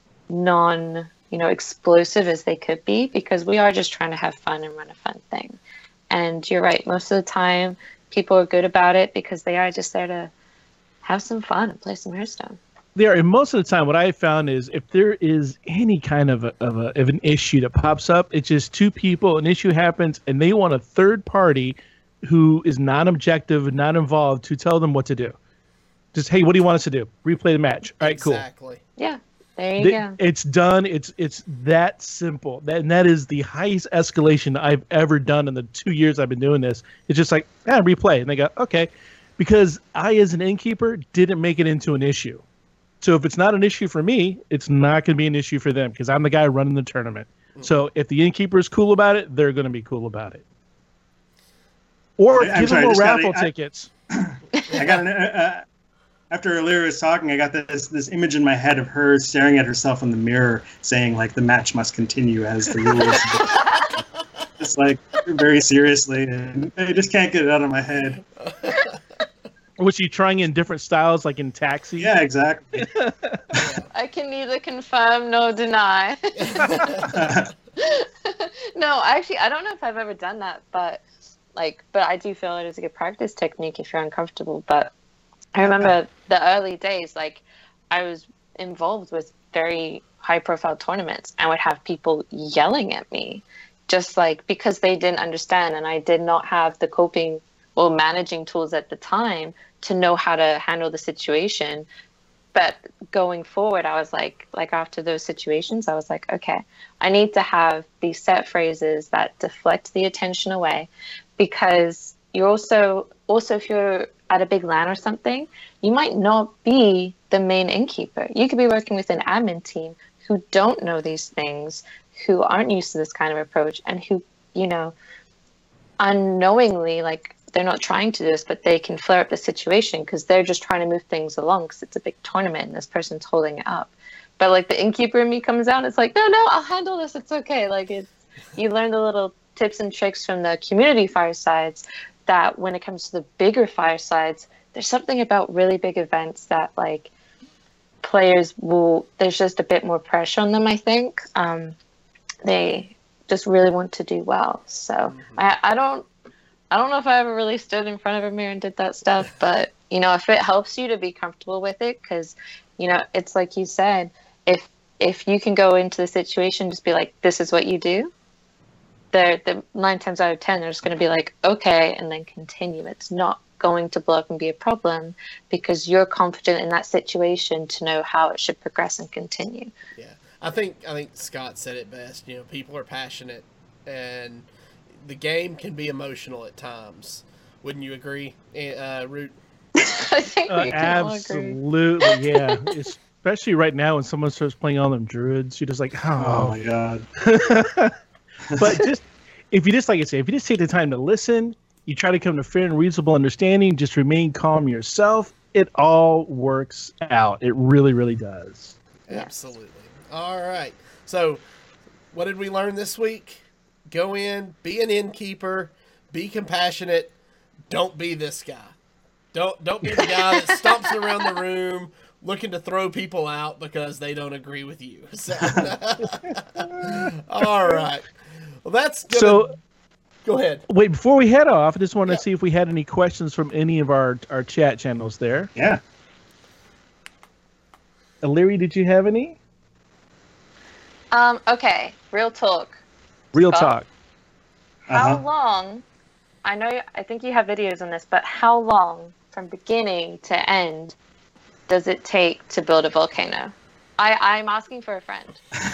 non, you know, explosive as they could be, because we are just trying to have fun and run a fun thing. And you're right, most of the time people are good about it because they are just there to have some fun and play some Hearthstone. There, and most of the time, what I have found is if there is any kind of a, of, a, of an issue that pops up, it's just two people, an issue happens, and they want a third party who is non-objective, not involved, to tell them what to do. Just, hey, what do you want us to do? Replay the match. All right, cool. Exactly. Yeah, there you Th- go. It's done. It's it's that simple. That, and that is the highest escalation I've ever done in the two years I've been doing this. It's just like, ah, replay. And they go, okay. Because I, as an innkeeper, didn't make it into an issue. So if it's not an issue for me, it's not going to be an issue for them because I'm the guy running the tournament. Mm-hmm. So if the innkeeper is cool about it, they're going to be cool about it. Or I'm give sorry, them more I just got raffle a- I- tickets. I got an, uh, after Lyra was talking, I got this this image in my head of her staring at herself in the mirror, saying like the match must continue as the rules. Just like very seriously, and I just can't get it out of my head. Was she trying in different styles, like in Taxi? Yeah, exactly. I can neither confirm nor deny. No, actually, I don't know if I've ever done that, but like, but I do feel it is a good practice technique if you're uncomfortable. But I remember the early days, like I was involved with very high-profile tournaments and would have people yelling at me, just like because they didn't understand, and I did not have the coping or managing tools at the time to know how to handle the situation. But going forward, I was like, like after those situations, I was like, okay, I need to have these set phrases that deflect the attention away, because you're also, also if you're at a big LAN or something, you might not be the main innkeeper. You could be working with an admin team who don't know these things, who aren't used to this kind of approach, and who, you know, unknowingly, like, they're not trying to do this, but they can flare up the situation because they're just trying to move things along because it's a big tournament and this person's holding it up. But like the innkeeper in me comes out, it's like, no, no, I'll handle this. It's okay. Like it's, you learn the little tips and tricks from the community firesides that when it comes to the bigger firesides, there's something about really big events that like players will, there's just a bit more pressure on them, I think. Um, they just really want to do well. So mm-hmm. I, I don't, I don't know if I ever really stood in front of a mirror and did that stuff, but, you know, if it helps you to be comfortable with it, because, you know, it's like you said, if if you can go into the situation, just be like, this is what you do, they're, the nine times out of ten, they're just going to be like, okay, and then continue. It's not going to blow up and be a problem because you're confident in that situation to know how it should progress and continue. Yeah, I think I think Scott said it best. You know, people are passionate, and the game can be emotional at times. Wouldn't you agree, uh, Root? I think Uh, we can all agree. absolutely, yeah. Especially right now when someone starts playing all them druids, you're just like, Oh oh. my god. But just if you just like I say, if you just take the time to listen, you try to come to fair and reasonable understanding, just remain calm yourself, it all works out. It really, really does. Absolutely. All right. So, what did we learn this week? Go in, be an innkeeper, be compassionate. Don't be this guy. Don't don't be the guy that stomps around the room looking to throw people out because they don't agree with you. So, all right. Well, that's good. So, Go ahead. wait, before we head off, I just wanted Yeah. to see if we had any questions from any of our, our chat channels there. Yeah. Illyri, did you have any? Um, okay, real talk. Real Scott? talk. How Uh-huh. long, I know, I think you have videos on this, but how long from beginning to end does it take to build a volcano? I, I'm asking for a friend.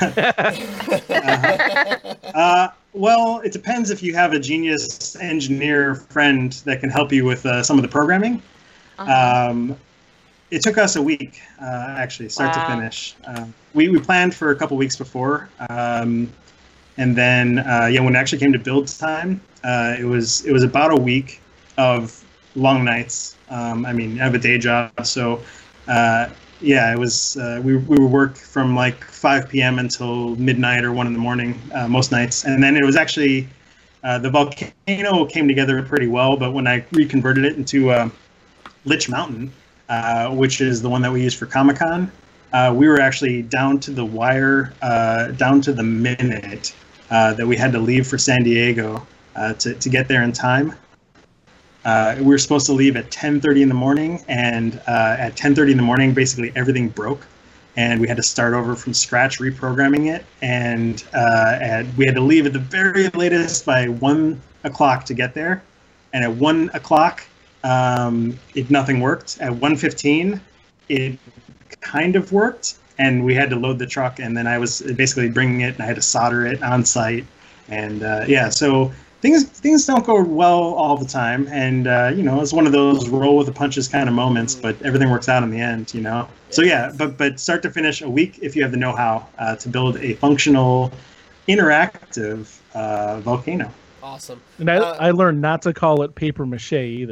Uh, well, it depends if you have a genius engineer friend that can help you with uh, some of the programming. Uh-huh. Um, it took us a week, uh, actually, start Wow. to finish. Uh, we, we planned for a couple weeks before. Um, and then, uh, yeah, when it actually came to build time, uh, it was it was about a week of long nights. Um, I mean, I have a day job, so uh, yeah, it was. Uh, we we would work from like five p.m. until midnight or one in the morning uh, most nights, and then it was actually uh, the volcano came together pretty well. But when I reconverted it into uh, Lich Mountain, uh, which is the one that we use for Comic-Con, uh, we were actually down to the wire, uh, down to the minute uh, that we had to leave for San Diego uh, to to get there in time. Uh, we were supposed to leave at ten thirty in the morning, and uh, at ten thirty in the morning, basically everything broke, and we had to start over from scratch, reprogramming it, and, uh, and we had to leave at the very latest by one o'clock to get there, and at one o'clock, um, it nothing worked. At one fifteen, it kind of worked, and we had to load the truck, and then I was basically bringing it, and I had to solder it on site, and uh, yeah, so. Things things don't go well all the time, and uh, you know, it's one of those roll with the punches kind of moments. But everything works out in the end, you know. So yeah, but but start to finish a week if you have the know-how uh, to build a functional, interactive uh, volcano. Awesome. And I, Uh, I learned not to call it paper mache either.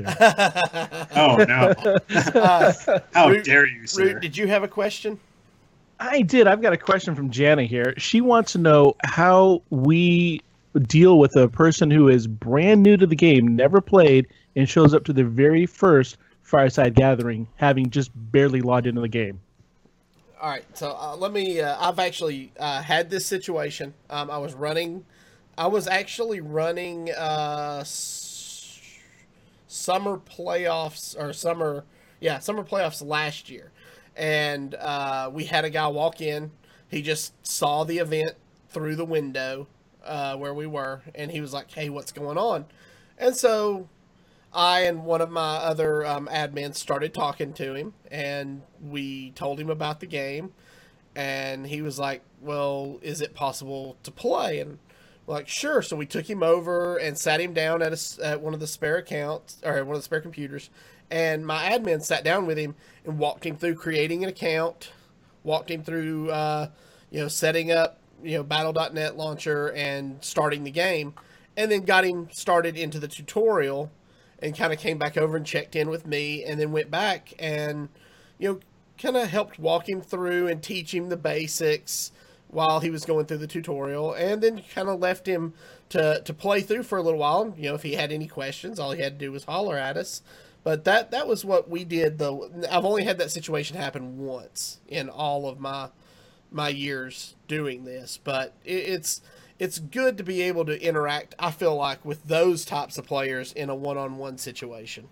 Oh no! uh, How Root- dare you, sir? Root, did you have a question? I did. I've got a question from Jana here. She wants to know how we deal with a person who is brand new to the game, never played, and shows up to the very first Fireside Gathering, having just barely logged into the game. All right, so uh, let me. Uh, I've actually uh, had this situation. Um, I was running. I was actually running uh, s- summer playoffs or summer, yeah, summer playoffs last year, and uh, we had a guy walk in. He just saw the event through the window uh, where we were, and he was like, "Hey, what's going on?" And so I and one of my other um, admins started talking to him, and we told him about the game, and he was like, "Well, is it possible to play?" And we're like, "Sure." So we took him over and sat him down at a, at one of the spare accounts or one of the spare computers, and my admin sat down with him and walked him through creating an account, walked him through uh, you know setting up you know battle dot net launcher and starting the game, and then got him started into the tutorial. And kind of came back over and checked in with me, and then went back and, you know, kind of helped walk him through and teach him the basics while he was going through the tutorial, and then kind of left him to, to play through for a little while. You know, if he had any questions, all he had to do was holler at us. But that that was what we did, though. I've only had that situation happen once in all of my my years doing this, but it, it's. It's good to be able to interact, I feel like, with those types of players in a one-on-one situation.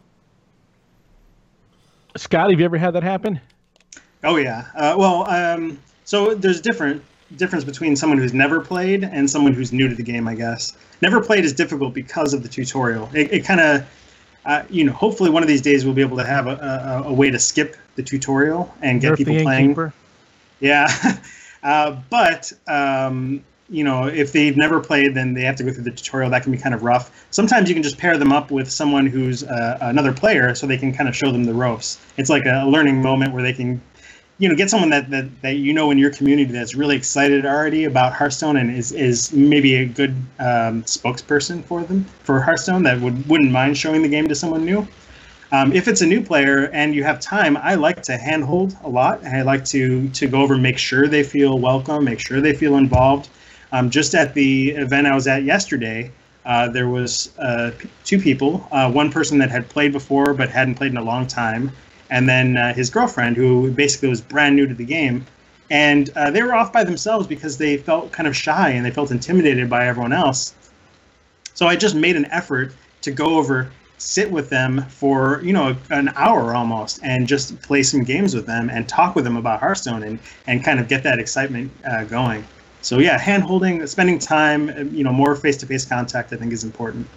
Scott, have you ever had that happen? Oh yeah. Uh, well, um, so there's different difference between someone who's never played and someone who's new to the game, I guess. Never played is difficult because of the tutorial. It, it kind of, uh, you know, hopefully one of these days we'll be able to have a, a, a way to skip the tutorial and get Nerf people the playing. Innkeeper? Yeah. uh, but, um, you know, if they've never played, then they have to go through the tutorial. That can be kind of rough. Sometimes you can just pair them up with someone who's uh, another player so they can kind of show them the ropes. It's like a learning moment where they can, you know, get someone that, that, that you know in your community that's really excited already about Hearthstone and is, is maybe a good um, spokesperson for them, for Hearthstone, that would, wouldn't mind showing the game to someone new. Um, if it's a new player and you have time, I like to handhold a lot. I like to, to go over and make sure they feel welcome, make sure they feel involved. Um, just at the event I was at yesterday, uh, there was uh, p- two people, uh, one person that had played before but hadn't played in a long time, and then uh, his girlfriend, who basically was brand new to the game. And uh, they were off by themselves because they felt kind of shy and they felt intimidated by everyone else. So I just made an effort to go over, sit with them for, you know, an hour almost, and just play some games with them and talk with them about Hearthstone and, and kind of get that excitement uh, going. So yeah, hand-holding, spending time, you know, more face-to-face contact, I think, is important.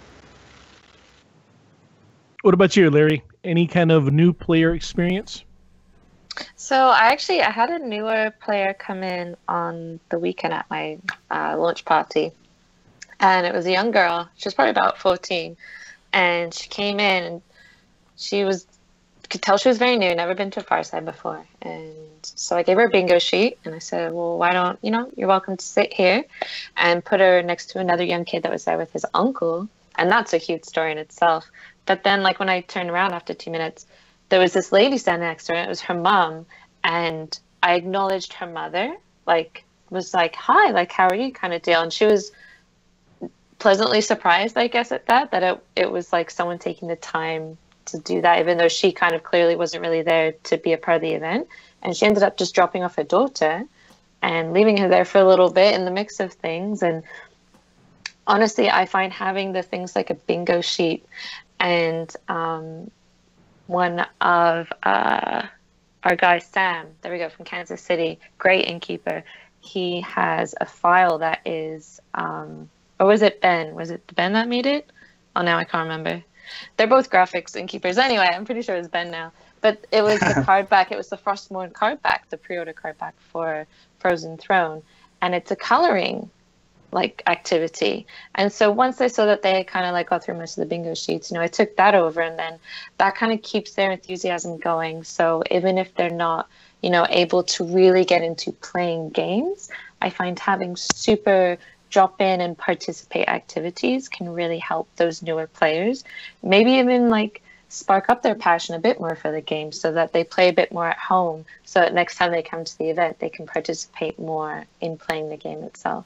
What about you, Larry? Any kind of new player experience? So I actually I had a newer player come in on the weekend at my uh, launch party, and it was a young girl. She was probably about fourteen, and she came in and she was could tell she was very new, never been to a Fireside before, and so I gave her a bingo sheet and I said, well, why don't you know you're welcome to sit here, and put her next to another young kid that was there with his uncle, and that's a cute story in itself. But then, like, when I turned around after two minutes, there was this lady standing next to her. It was her mom, and I acknowledged her mother, like, was like, hi, like, how are you, kind of deal. And she was pleasantly surprised, I guess, at that, that it, it was like someone taking the time to do that, even though she kind of clearly wasn't really there to be a part of the event. And she ended up just dropping off her daughter and leaving her there for a little bit in the mix of things. And honestly, I find having the things like a bingo sheet and um, one of uh, our guy Sam, there we go, from Kansas City, great innkeeper. He has a file that is, um, or was it Ben? Was it Ben that made it? Oh, now I can't remember. They're both graphics innkeepers. Anyway, I'm pretty sure it's Ben now. But it was the card back. It was the Frostmourne card back, the pre-order card back for Frozen Throne, and it's a coloring like activity. And so once I saw that they had kind of like got through most of the bingo sheets, you know, I took that over, and then that kind of keeps their enthusiasm going. So even if they're not, you know, able to really get into playing games, I find having super drop in and participate activities can really help those newer players, maybe even like spark up their passion a bit more for the game, so that they play a bit more at home, so that next time they come to the event they can participate more in playing the game itself.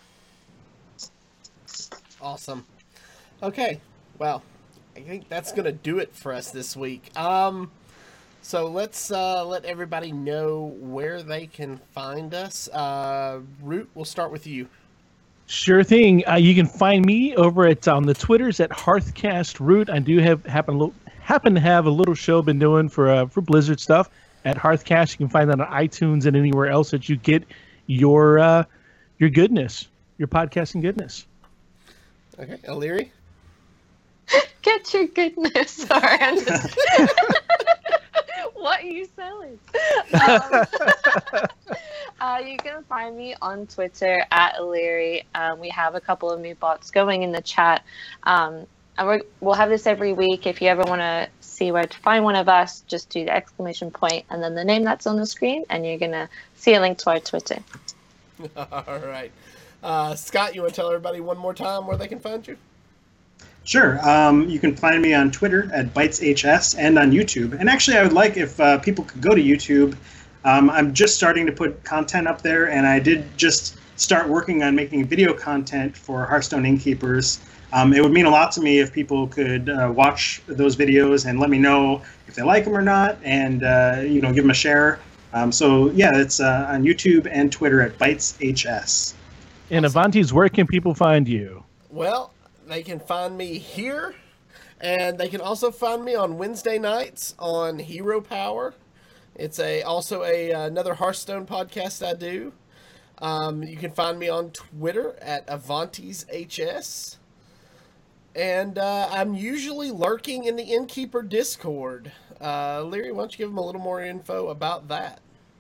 Awesome. Okay, well, I think that's gonna do it for us this week. Um, so let's uh, let everybody know where they can find us. Uh, Root, we'll start with you. Sure thing. Uh, you can find me over at on the Twitters at Hearthcast Root. I do have happen lo- happen to have a little show I've been doing for uh, for Blizzard stuff at Hearthcast. You can find that on iTunes and anywhere else that you get your uh, your goodness, your podcasting goodness. Okay, O'Leary. Get your goodness. Sorry, I'm just... What are you selling? Um, uh, you can find me on Twitter at O'Leary. Um, we have a couple of new bots going in the chat. Um, and we're, we'll have this every week. If you ever want to see where to find one of us, just do the exclamation point and then the name that's on the screen, and you're going to see a link to our Twitter. All right. Uh, Scott, you want to tell everybody one more time where they can find you? Sure. Um, you can find me on Twitter at BytesHS and on YouTube. And actually, I would like if uh, people could go to YouTube. Um, I'm just starting to put content up there, and I did just start working on making video content for Hearthstone Innkeepers. Um, it would mean a lot to me if people could uh, watch those videos and let me know if they like them or not, and uh, you know, give them a share. Um, so yeah, it's uh, on YouTube and Twitter at BytesHS. And Avantes, where can people find you? Well, they can find me here, and they can also find me on Wednesday nights on Hero Power. It's a also a another Hearthstone podcast I do. Um, you can find me on Twitter at AvantesHS. And uh, I'm usually lurking in the Innkeeper Discord. Uh, Leary, why don't you give them a little more info about that?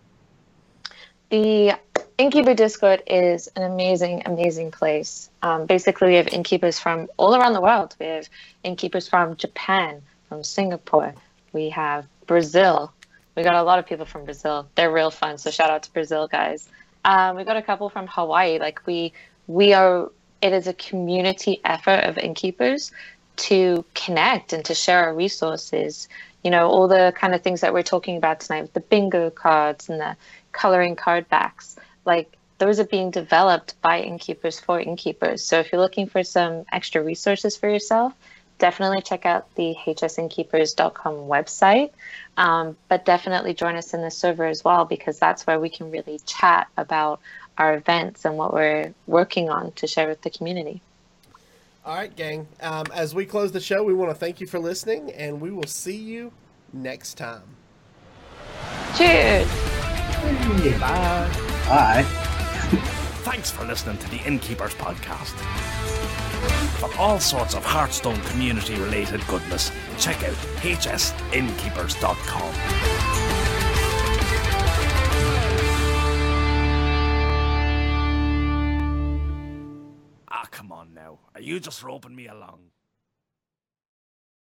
The Innkeeper Discord is an amazing, amazing place. Um, basically, we have innkeepers from all around the world. We have innkeepers from Japan, from Singapore. We have Brazil. We got a lot of people from Brazil. They're real fun, so shout out to Brazil, guys. Um, we got a couple from Hawaii. Like we, we are. It is a community effort of innkeepers to connect and to share our resources. You know, all the kind of things that we're talking about tonight with the bingo cards and the coloring card backs. Like those are being developed by innkeepers for innkeepers. So if you're looking for some extra resources for yourself, definitely check out the H S innkeepers dot com website. Um, but definitely join us in the server as well, because that's where we can really chat about our events and what we're working on to share with the community. All right, gang. Um, as we close the show, we want to thank you for listening, and we will see you next time. Cheers! Bye. Bye. Thanks for listening to the Innkeepers Podcast. For all sorts of Hearthstone community-related goodness, check out H S innkeepers dot com. Ah, come on now. Are you just roping me along?